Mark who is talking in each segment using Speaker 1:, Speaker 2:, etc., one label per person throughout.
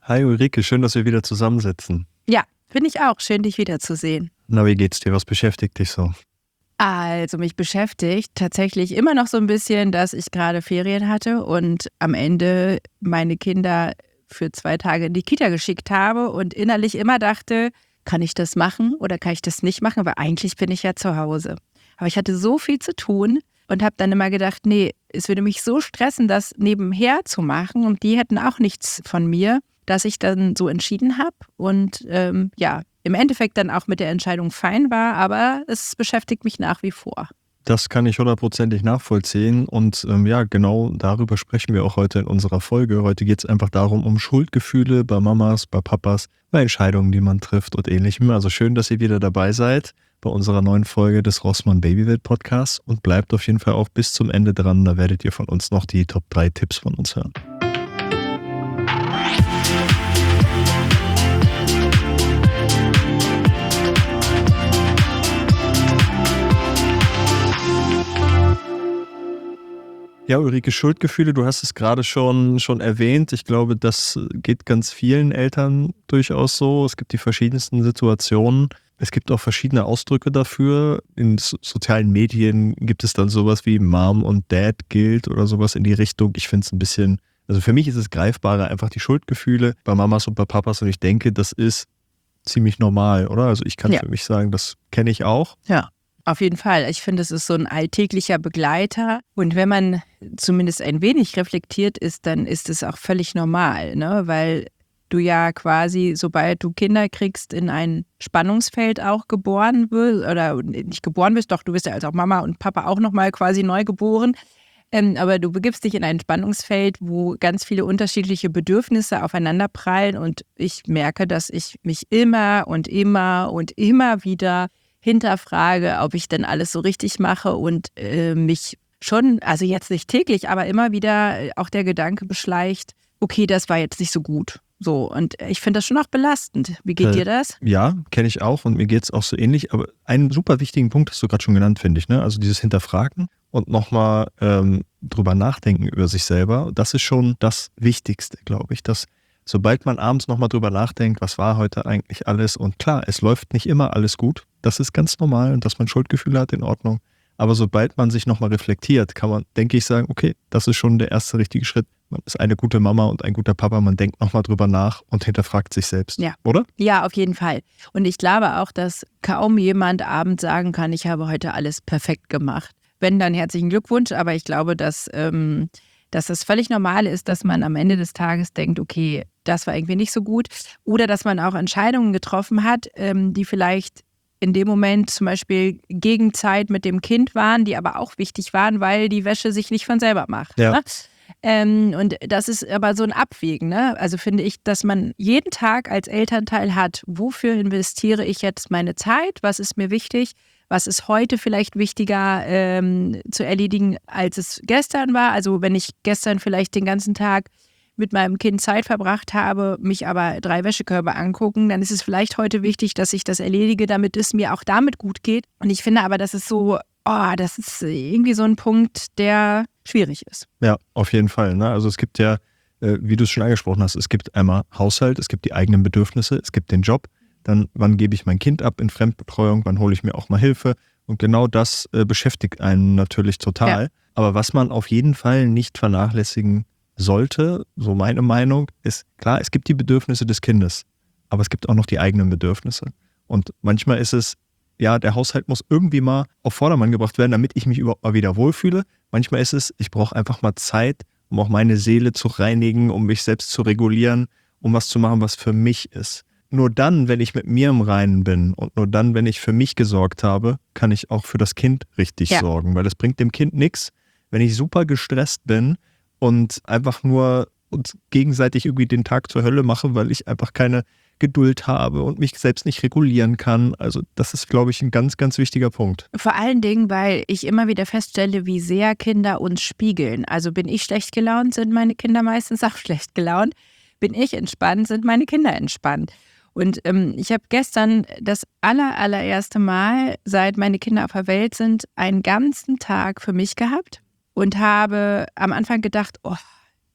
Speaker 1: Hi Ulrike, schön, dass wir wieder zusammensitzen.
Speaker 2: Ja, finde ich auch. Schön, dich wiederzusehen.
Speaker 1: Na, wie geht's dir? Was beschäftigt dich so?
Speaker 2: Also mich beschäftigt tatsächlich immer noch so ein bisschen, dass ich gerade Ferien hatte und am Ende meine Kinder für 2 Tage in die Kita geschickt habe und innerlich immer dachte, kann ich das machen oder kann ich das nicht machen? Weil eigentlich bin ich ja zu Hause. Aber ich hatte so viel zu tun und habe dann immer gedacht, nee, es würde mich so stressen, das nebenher zu machen und die hätten auch nichts von mir, dass ich dann so entschieden habe und im Endeffekt dann auch mit der Entscheidung fein war, aber es beschäftigt mich nach wie vor.
Speaker 1: Das kann ich 100%ig nachvollziehen und genau darüber sprechen wir auch heute in unserer Folge. Heute geht es einfach darum, um Schuldgefühle bei Mamas, bei Papas, bei Entscheidungen, die man trifft und Ähnlichem. Also schön, dass ihr wieder dabei seid bei unserer neuen Folge des Rossmann Babywelt Podcasts und bleibt auf jeden Fall auch bis zum Ende dran. Da werdet ihr von uns noch die Top 3 Tipps von uns hören. Ja, Ulrike, Schuldgefühle, du hast es gerade schon erwähnt. Ich glaube, das geht ganz vielen Eltern durchaus so. Es gibt die verschiedensten Situationen. Es gibt auch verschiedene Ausdrücke dafür. In sozialen Medien gibt es dann sowas wie Mom und Dad Guilt oder sowas in die Richtung. Ich finde es ein bisschen, also für mich ist es greifbarer, einfach die Schuldgefühle bei Mamas und bei Papas. Und ich denke, das ist ziemlich normal, oder? Also ich kann für mich sagen, das kenne ich auch.
Speaker 2: Ja. Auf jeden Fall. Ich finde, es ist so ein alltäglicher Begleiter. Und wenn man zumindest ein wenig reflektiert ist, dann ist es auch völlig normal, ne? Weil du ja quasi, sobald du Kinder kriegst, in ein Spannungsfeld auch geboren wirst. Oder nicht geboren bist, doch, du bist ja als auch Mama und Papa auch nochmal quasi neu geboren. Aber du begibst dich in ein Spannungsfeld, wo ganz viele unterschiedliche Bedürfnisse aufeinanderprallen. Und ich merke, dass ich mich immer und immer und immer wieder hinterfrage, ob ich denn alles so richtig mache und mich schon, also jetzt nicht täglich, aber immer wieder auch der Gedanke beschleicht, okay, das war jetzt nicht so gut. So, und ich finde das schon auch belastend. Wie geht dir das?
Speaker 1: Ja, kenne ich auch und mir geht es auch so ähnlich. Aber einen super wichtigen Punkt hast du gerade schon genannt, finde ich. Ne? Also dieses Hinterfragen und nochmal drüber nachdenken über sich selber. Das ist schon das Wichtigste, glaube ich, dass sobald man abends nochmal drüber nachdenkt, was war heute eigentlich alles? Und klar, es läuft nicht immer alles gut. Das ist ganz normal und dass man Schuldgefühle hat, in Ordnung. Aber sobald man sich nochmal reflektiert, kann man, denke ich, sagen, okay, das ist schon der erste richtige Schritt. Man ist eine gute Mama und ein guter Papa. Man denkt nochmal drüber nach und hinterfragt sich selbst.
Speaker 2: Ja.
Speaker 1: Oder?
Speaker 2: Ja, auf jeden Fall. Und ich glaube auch, dass kaum jemand abends sagen kann, ich habe heute alles perfekt gemacht. Wenn, dann herzlichen Glückwunsch. Aber ich glaube, dass das völlig normal ist, dass man am Ende des Tages denkt, okay, das war irgendwie nicht so gut. Oder dass man auch Entscheidungen getroffen hat, die vielleicht in dem Moment zum Beispiel gegen Zeit mit dem Kind waren, die aber auch wichtig waren, weil die Wäsche sich nicht von selber macht.
Speaker 1: Ja.
Speaker 2: Ne? Und das ist aber so ein Abwägen. Ne? Also finde ich, dass man jeden Tag als Elternteil hat, wofür investiere ich jetzt meine Zeit, was ist mir wichtig, was ist heute vielleicht wichtiger zu erledigen, als es gestern war. Also wenn ich gestern vielleicht den ganzen Tag mit meinem Kind Zeit verbracht habe, mich aber 3 Wäschekörbe angucken, dann ist es vielleicht heute wichtig, dass ich das erledige, damit es mir auch damit gut geht. Und ich finde aber, das ist so, das ist irgendwie so ein Punkt, der schwierig ist.
Speaker 1: Ja, auf jeden Fall. Ne? Also es gibt ja, wie du es schon angesprochen hast, es gibt einmal Haushalt, es gibt die eigenen Bedürfnisse, es gibt den Job, dann wann gebe ich mein Kind ab in Fremdbetreuung, wann hole ich mir auch mal Hilfe. Und genau das beschäftigt einen natürlich total. Ja. Aber was man auf jeden Fall nicht vernachlässigen sollte, so meine Meinung, ist klar, es gibt die Bedürfnisse des Kindes, aber es gibt auch noch die eigenen Bedürfnisse. Und manchmal ist es, ja, der Haushalt muss irgendwie mal auf Vordermann gebracht werden, damit ich mich überhaupt mal wieder wohlfühle. Manchmal ist es, ich brauche einfach mal Zeit, um auch meine Seele zu reinigen, um mich selbst zu regulieren, um was zu machen, was für mich ist. Nur dann, wenn ich mit mir im Reinen bin und nur dann, wenn ich für mich gesorgt habe, kann ich auch für das Kind richtig sorgen, weil es bringt dem Kind nichts, wenn ich super gestresst bin und einfach nur uns gegenseitig irgendwie den Tag zur Hölle mache, weil ich einfach keine Geduld habe und mich selbst nicht regulieren kann. Also das ist, glaube ich, ein ganz, ganz wichtiger Punkt.
Speaker 2: Vor allen Dingen, weil ich immer wieder feststelle, wie sehr Kinder uns spiegeln. Also bin ich schlecht gelaunt, sind meine Kinder meistens auch schlecht gelaunt. Bin ich entspannt, sind meine Kinder entspannt. Und ich habe gestern das allererste Mal, seit meine Kinder auf der Welt sind, einen ganzen Tag für mich gehabt und habe am Anfang gedacht,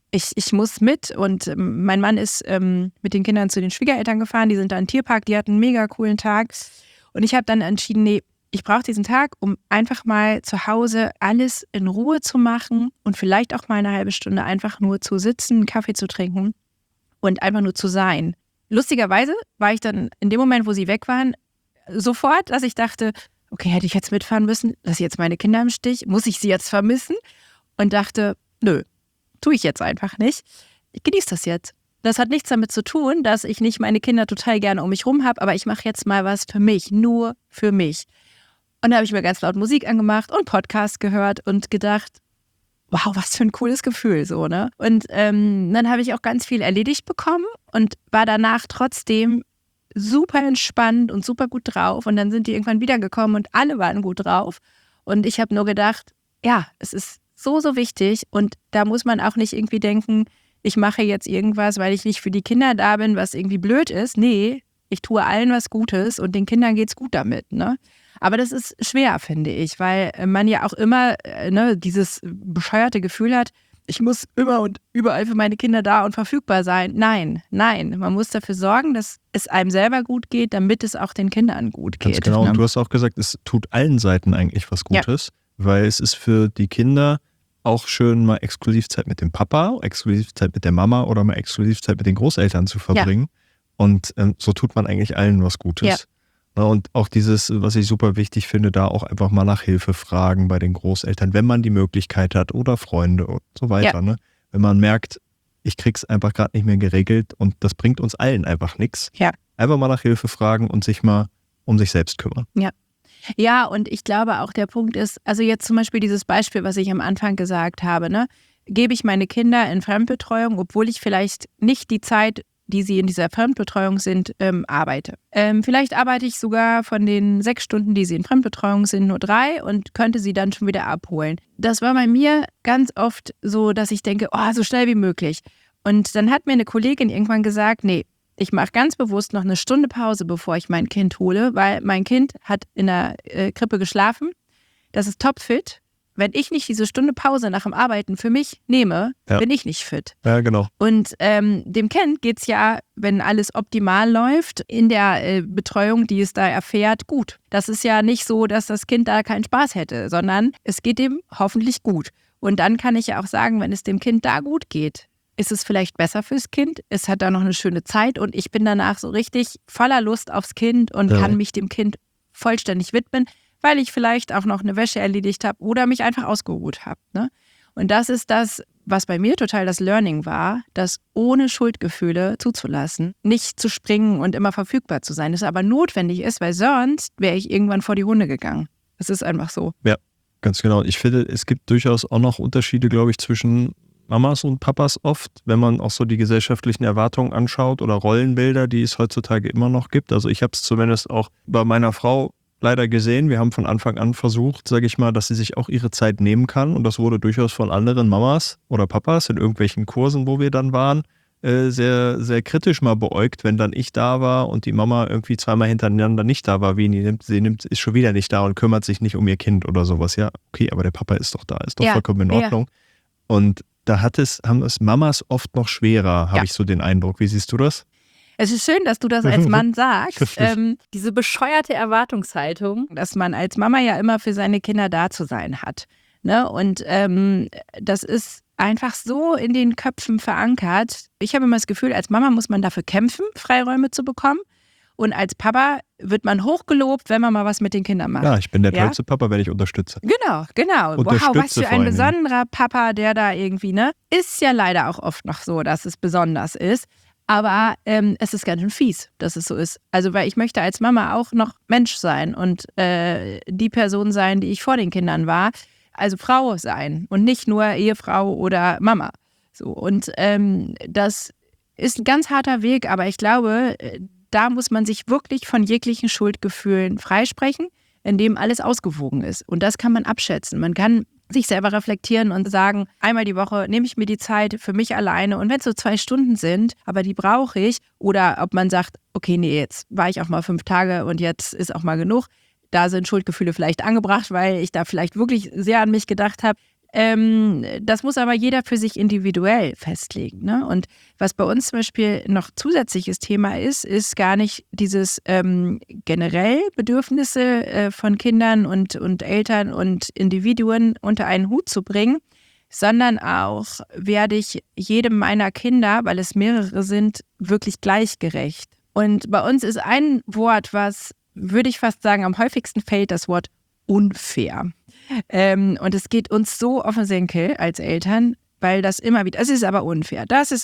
Speaker 2: ich muss mit. Und mein Mann ist mit den Kindern zu den Schwiegereltern gefahren, die sind da im Tierpark, die hatten einen mega coolen Tag. Und ich habe dann entschieden, nee, ich brauche diesen Tag, um einfach mal zu Hause alles in Ruhe zu machen und vielleicht auch mal eine halbe Stunde einfach nur zu sitzen, einen Kaffee zu trinken und einfach nur zu sein. Lustigerweise war ich dann in dem Moment, wo sie weg waren, sofort, dass ich dachte, okay, hätte ich jetzt mitfahren müssen? Lasse ich jetzt meine Kinder im Stich? Muss ich sie jetzt vermissen? Und dachte, nö, tue ich jetzt einfach nicht. Ich genieße das jetzt. Das hat nichts damit zu tun, dass ich nicht meine Kinder total gerne um mich rum habe, aber ich mache jetzt mal was für mich, nur für mich. Und da habe ich mir ganz laut Musik angemacht und Podcast gehört und gedacht, wow, was für ein cooles Gefühl, so, ne? Und dann habe ich auch ganz viel erledigt bekommen und war danach trotzdem super entspannt und super gut drauf. Und dann sind die irgendwann wiedergekommen und alle waren gut drauf. Und ich habe nur gedacht, ja, es ist so, so wichtig. Und da muss man auch nicht irgendwie denken, ich mache jetzt irgendwas, weil ich nicht für die Kinder da bin, was irgendwie blöd ist. Nee, ich tue allen was Gutes und den Kindern geht's gut damit, ne? Aber das ist schwer, finde ich, weil man ja auch immer dieses bescheuerte Gefühl hat, ich muss immer und überall für meine Kinder da und verfügbar sein. Nein, man muss dafür sorgen, dass es einem selber gut geht, damit es auch den Kindern gut geht.
Speaker 1: Ganz genau, und du hast auch gesagt, es tut allen Seiten eigentlich was Gutes, weil es ist für die Kinder auch schön, mal Exklusivzeit mit dem Papa, Exklusivzeit mit der Mama oder mal Exklusivzeit mit den Großeltern zu verbringen. Ja. Und so tut man eigentlich allen was Gutes. Ja. Und auch dieses, was ich super wichtig finde, da auch einfach mal nach Hilfe fragen bei den Großeltern, wenn man die Möglichkeit hat oder Freunde und so weiter. Ja. Ne? Wenn man merkt, ich krieg's einfach gerade nicht mehr geregelt und das bringt uns allen einfach nichts. Ja. Einfach mal nach Hilfe fragen und sich mal um sich selbst kümmern.
Speaker 2: Ja. Ja, und ich glaube auch der Punkt ist, also jetzt zum Beispiel dieses Beispiel, was ich am Anfang gesagt habe, ne? Gebe ich meine Kinder in Fremdbetreuung, obwohl ich vielleicht nicht die Zeit, die sie in dieser Fremdbetreuung sind, arbeite. Vielleicht arbeite ich sogar von den 6 Stunden, die sie in Fremdbetreuung sind, nur 3 und könnte sie dann schon wieder abholen. Das war bei mir ganz oft so, dass ich denke, oh, so schnell wie möglich. Und dann hat mir eine Kollegin irgendwann gesagt, nee, ich mache ganz bewusst noch eine Stunde Pause, bevor ich mein Kind hole, weil mein Kind hat in der Krippe geschlafen. Das ist topfit. Wenn ich nicht diese Stunde Pause nach dem Arbeiten für mich nehme, bin ich nicht fit.
Speaker 1: Ja, genau.
Speaker 2: Und dem Kind geht's ja, wenn alles optimal läuft, in der Betreuung, die es da erfährt, gut. Das ist ja nicht so, dass das Kind da keinen Spaß hätte, sondern es geht ihm hoffentlich gut. Und dann kann ich ja auch sagen, wenn es dem Kind da gut geht, ist es vielleicht besser fürs Kind. Es hat da noch eine schöne Zeit und ich bin danach so richtig voller Lust aufs Kind und kann mich dem Kind vollständig widmen, weil ich vielleicht auch noch eine Wäsche erledigt habe oder mich einfach ausgeruht habe. Ne? Und das ist das, was bei mir total das Learning war, das ohne Schuldgefühle zuzulassen, nicht zu springen und immer verfügbar zu sein, das aber notwendig ist, weil sonst wäre ich irgendwann vor die Hunde gegangen. Das ist einfach so.
Speaker 1: Ja, ganz genau. Ich finde, es gibt durchaus auch noch Unterschiede, glaube ich, zwischen Mamas und Papas oft, wenn man auch so die gesellschaftlichen Erwartungen anschaut oder Rollenbilder, die es heutzutage immer noch gibt. Also ich habe es zumindest auch bei meiner Frau leider gesehen. Wir haben von Anfang an versucht, sage ich mal, dass sie sich auch ihre Zeit nehmen kann. Und das wurde durchaus von anderen Mamas oder Papas in irgendwelchen Kursen, wo wir dann waren, sehr, sehr kritisch mal beäugt, wenn dann ich da war und die Mama irgendwie 2-mal hintereinander nicht da war, ist schon wieder nicht da und kümmert sich nicht um ihr Kind oder sowas. Ja, okay, aber der Papa ist doch da, ist doch vollkommen in Ordnung. Ja. Und da haben es Mamas oft noch schwerer, habe ich so den Eindruck. Wie siehst du das?
Speaker 2: Es ist schön, dass du das als Mann sagst. Diese bescheuerte Erwartungshaltung, dass man als Mama ja immer für seine Kinder da zu sein hat. Ne? Und das ist einfach so in den Köpfen verankert. Ich habe immer das Gefühl, als Mama muss man dafür kämpfen, Freiräume zu bekommen. Und als Papa wird man hochgelobt, wenn man mal was mit den Kindern macht.
Speaker 1: Ja, ich bin der tollste Papa, wenn ich unterstütze.
Speaker 2: Genau. Wow, was für ein besonderer Papa, der da irgendwie, ne? Ist ja leider auch oft noch so, dass es besonders ist. Aber es ist ganz schön fies, dass es so ist. Also, weil ich möchte als Mama auch noch Mensch sein und die Person sein, die ich vor den Kindern war. Also Frau sein und nicht nur Ehefrau oder Mama. So, und das ist ein ganz harter Weg, aber ich glaube, da muss man sich wirklich von jeglichen Schuldgefühlen freisprechen, indem alles ausgewogen ist. Und das kann man abschätzen. Man kann sich selber reflektieren und sagen, einmal die Woche nehme ich mir die Zeit für mich alleine. Und wenn es so 2 Stunden sind, aber die brauche ich. Oder ob man sagt, okay, nee, jetzt war ich auch mal 5 Tage und jetzt ist auch mal genug. Da sind Schuldgefühle vielleicht angebracht, weil ich da vielleicht wirklich sehr an mich gedacht habe. Das muss aber jeder für sich individuell festlegen. Ne? Und was bei uns zum Beispiel noch zusätzliches Thema ist gar nicht dieses generell Bedürfnisse von Kindern und Eltern und Individuen unter einen Hut zu bringen, sondern auch werde ich jedem meiner Kinder, weil es mehrere sind, wirklich gleichgerecht. Und bei uns ist ein Wort, was, würde ich fast sagen, am häufigsten fällt, das Wort unfair. Und es geht uns so auf den Senkel als Eltern, weil das immer wieder, das ist aber unfair.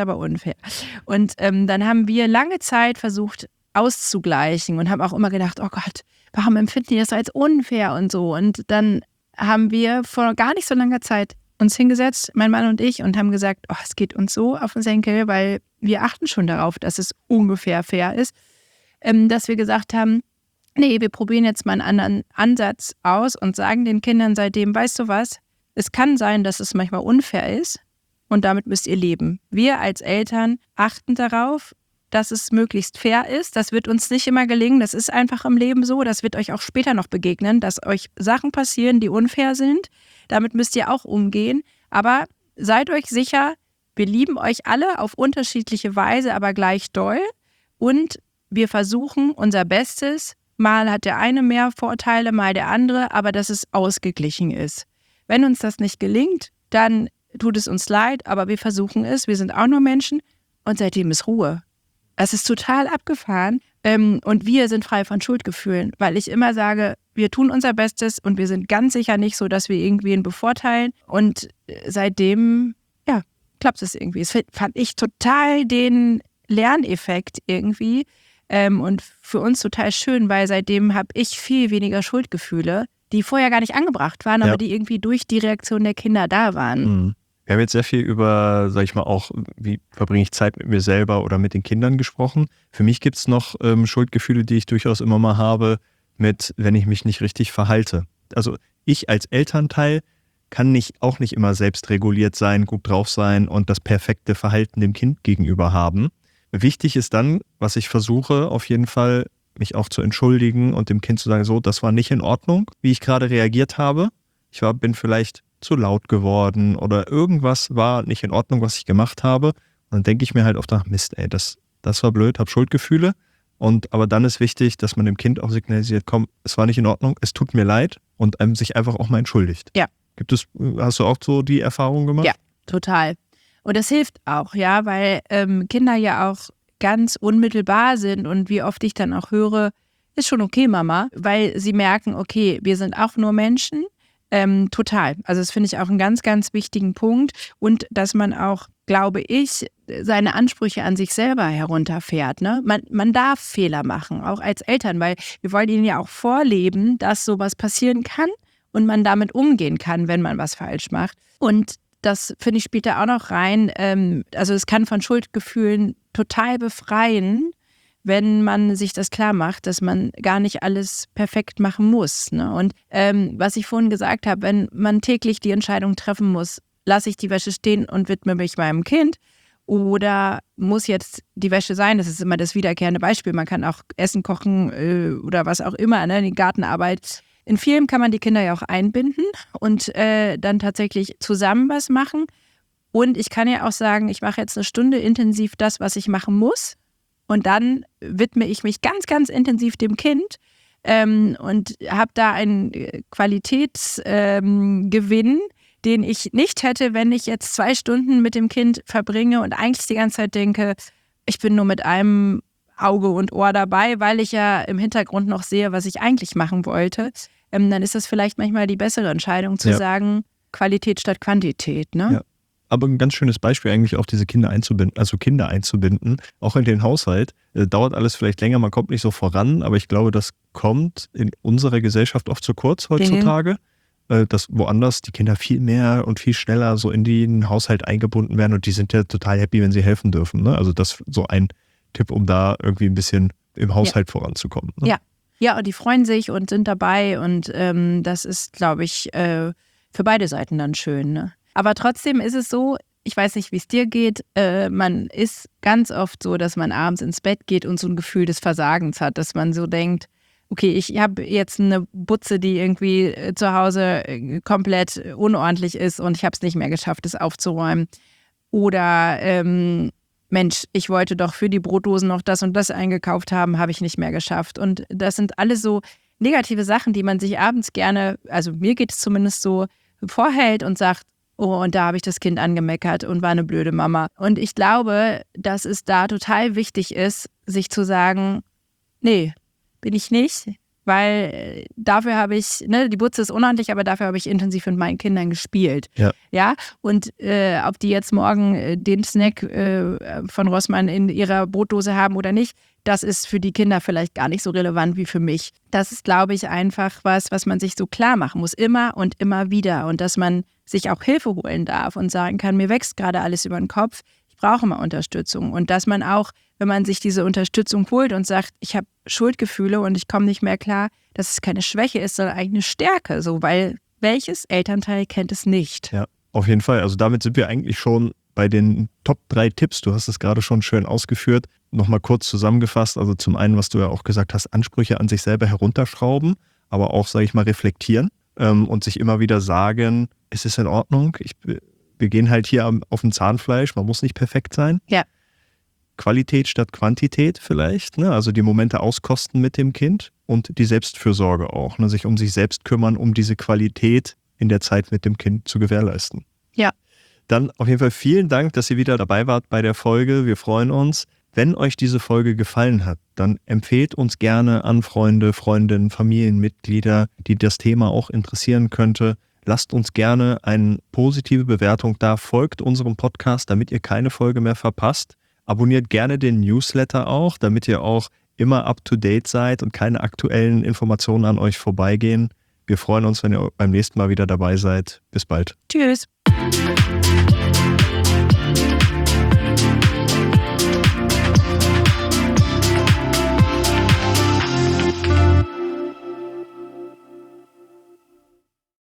Speaker 2: Und dann haben wir lange Zeit versucht auszugleichen und haben auch immer gedacht, oh Gott, warum empfinden die das als unfair und so. Und dann haben wir vor gar nicht so langer Zeit uns hingesetzt, mein Mann und ich, und haben gesagt, oh, es geht uns so auf den Senkel, weil wir achten schon darauf, dass es ungefähr fair ist, dass wir gesagt haben, nee, wir probieren jetzt mal einen anderen Ansatz aus und sagen den Kindern seitdem, weißt du was, es kann sein, dass es manchmal unfair ist und damit müsst ihr leben. Wir als Eltern achten darauf, dass es möglichst fair ist. Das wird uns nicht immer gelingen, das ist einfach im Leben so, das wird euch auch später noch begegnen, dass euch Sachen passieren, die unfair sind. Damit müsst ihr auch umgehen, aber seid euch sicher, wir lieben euch alle auf unterschiedliche Weise, aber gleich doll und wir versuchen unser Bestes. Mal hat der eine mehr Vorteile, mal der andere, aber dass es ausgeglichen ist. Wenn uns das nicht gelingt, dann tut es uns leid, aber wir versuchen es, wir sind auch nur Menschen und seitdem ist Ruhe. Es ist total abgefahren und wir sind frei von Schuldgefühlen, weil ich immer sage, wir tun unser Bestes und wir sind ganz sicher nicht so, dass wir irgendwen bevorteilen und seitdem, ja, klappt es irgendwie. Das fand ich total den Lerneffekt irgendwie. Und für uns total schön, weil seitdem habe ich viel weniger Schuldgefühle, die vorher gar nicht angebracht waren, aber die irgendwie durch die Reaktion der Kinder da waren.
Speaker 1: Mhm. Wir haben jetzt sehr viel über, sag ich mal, auch, wie verbringe ich Zeit mit mir selber oder mit den Kindern gesprochen. Für mich gibt es noch Schuldgefühle, die ich durchaus immer mal habe, wenn ich mich nicht richtig verhalte. Also ich als Elternteil kann auch nicht immer selbstreguliert sein, gut drauf sein und das perfekte Verhalten dem Kind gegenüber haben. Wichtig ist dann, was ich versuche, auf jeden Fall mich auch zu entschuldigen und dem Kind zu sagen, so, das war nicht in Ordnung, wie ich gerade reagiert habe. Ich bin vielleicht zu laut geworden oder irgendwas war nicht in Ordnung, was ich gemacht habe. Und dann denke ich mir halt oft nach, Mist, ey, das war blöd, habe Schuldgefühle. Aber dann ist wichtig, dass man dem Kind auch signalisiert, komm, es war nicht in Ordnung, es tut mir leid und einem sich einfach auch mal entschuldigt.
Speaker 2: Ja.
Speaker 1: Hast du auch so die Erfahrung gemacht?
Speaker 2: Ja, total. Und das hilft auch, ja, weil Kinder ja auch ganz unmittelbar sind und wie oft ich dann auch höre, ist schon okay, Mama, weil sie merken, okay, wir sind auch nur Menschen. Total. Also das finde ich auch einen ganz, ganz wichtigen Punkt und dass man auch, glaube ich, seine Ansprüche an sich selber herunterfährt. Ne? Man darf Fehler machen, auch als Eltern, weil wir wollen ihnen ja auch vorleben, dass sowas passieren kann und man damit umgehen kann, wenn man was falsch macht. Und das, finde ich, spielt da auch noch rein. Also es kann von Schuldgefühlen total befreien, wenn man sich das klar macht, dass man gar nicht alles perfekt machen muss. Ne? Und was ich vorhin gesagt habe, wenn man täglich die Entscheidung treffen muss, lasse ich die Wäsche stehen und widme mich meinem Kind oder muss jetzt die Wäsche sein, das ist immer das wiederkehrende Beispiel, man kann auch Essen kochen oder was auch immer, ne? Die Gartenarbeit. In vielen kann man die Kinder ja auch einbinden und dann tatsächlich zusammen was machen. Und ich kann ja auch sagen, ich mache jetzt eine Stunde intensiv das, was ich machen muss. Und dann widme ich mich ganz, ganz intensiv dem Kind und habe da einen Qualitätsgewinn, den ich nicht hätte, wenn ich jetzt 2 Stunden mit dem Kind verbringe und eigentlich die ganze Zeit denke, ich bin nur mit einem Auge und Ohr dabei, weil ich ja im Hintergrund noch sehe, was ich eigentlich machen wollte. Dann ist das vielleicht manchmal die bessere Entscheidung zu sagen, Qualität statt Quantität. Ne?
Speaker 1: Ja. Aber ein ganz schönes Beispiel eigentlich auch diese Kinder einzubinden, auch in den Haushalt. Dauert alles vielleicht länger, man kommt nicht so voran, aber ich glaube, das kommt in unserer Gesellschaft oft zu kurz heutzutage, dass woanders die Kinder viel mehr und viel schneller so in den Haushalt eingebunden werden und die sind ja total happy, wenn sie helfen dürfen. Ne? Also das so ein Tipp, um da irgendwie ein bisschen im Haushalt voranzukommen. Ne?
Speaker 2: Ja, und die freuen sich und sind dabei und das ist, glaube ich, für beide Seiten dann schön. Ne? Aber trotzdem ist es so, ich weiß nicht, wie es dir geht, man ist ganz oft so, dass man abends ins Bett geht und so ein Gefühl des Versagens hat, dass man so denkt, okay, ich habe jetzt eine Butze, die irgendwie zu Hause komplett unordentlich ist und ich habe es nicht mehr geschafft, es aufzuräumen. Oder Mensch, ich wollte doch für die Brotdosen noch das und das eingekauft haben, habe ich nicht mehr geschafft. Und das sind alles so negative Sachen, die man sich abends gerne, also mir geht es zumindest so, vorhält und sagt, oh, und da habe ich das Kind angemeckert und war eine blöde Mama. Und ich glaube, dass es da total wichtig ist, sich zu sagen, nee, bin ich nicht, weil dafür habe ich, die Butze ist unordentlich, aber dafür habe ich intensiv mit meinen Kindern gespielt. Ja? Und ob die jetzt morgen den Snack von Rossmann in ihrer Brotdose haben oder nicht, das ist für die Kinder vielleicht gar nicht so relevant wie für mich. Das ist, glaube ich, einfach was man sich so klar machen muss, immer und immer wieder. Und dass man sich auch Hilfe holen darf und sagen kann, mir wächst gerade alles über den Kopf, ich brauche mal Unterstützung. Und dass man auch, wenn man sich diese Unterstützung holt und sagt, ich habe Schuldgefühle und ich komme nicht mehr klar, dass es keine Schwäche ist, sondern eigentlich eine Stärke. So, weil welches Elternteil kennt es nicht?
Speaker 1: Ja, auf jeden Fall. Also damit sind wir eigentlich schon bei den Top 3 Tipps. Du hast es gerade schon schön ausgeführt. Nochmal kurz zusammengefasst. Also zum einen, was du ja auch gesagt hast, Ansprüche an sich selber herunterschrauben, aber auch, sage ich mal, reflektieren und sich immer wieder sagen, es ist in Ordnung, wir gehen halt hier auf dem Zahnfleisch, man muss nicht perfekt sein.
Speaker 2: Ja.
Speaker 1: Qualität statt Quantität vielleicht, ne? Also die Momente auskosten mit dem Kind und die Selbstfürsorge auch, ne? Sich um sich selbst kümmern, um diese Qualität in der Zeit mit dem Kind zu gewährleisten.
Speaker 2: Ja.
Speaker 1: Dann auf jeden Fall vielen Dank, dass ihr wieder dabei wart bei der Folge. Wir freuen uns. Wenn euch diese Folge gefallen hat, dann empfehlt uns gerne an Freunde, Freundinnen, Familienmitglieder, die das Thema auch interessieren könnte. Lasst uns gerne eine positive Bewertung da, folgt unserem Podcast, damit ihr keine Folge mehr verpasst. Abonniert gerne den Newsletter auch, damit ihr auch immer up-to-date seid und keine aktuellen Informationen an euch vorbeigehen. Wir freuen uns, wenn ihr beim nächsten Mal wieder dabei seid. Bis bald.
Speaker 2: Tschüss.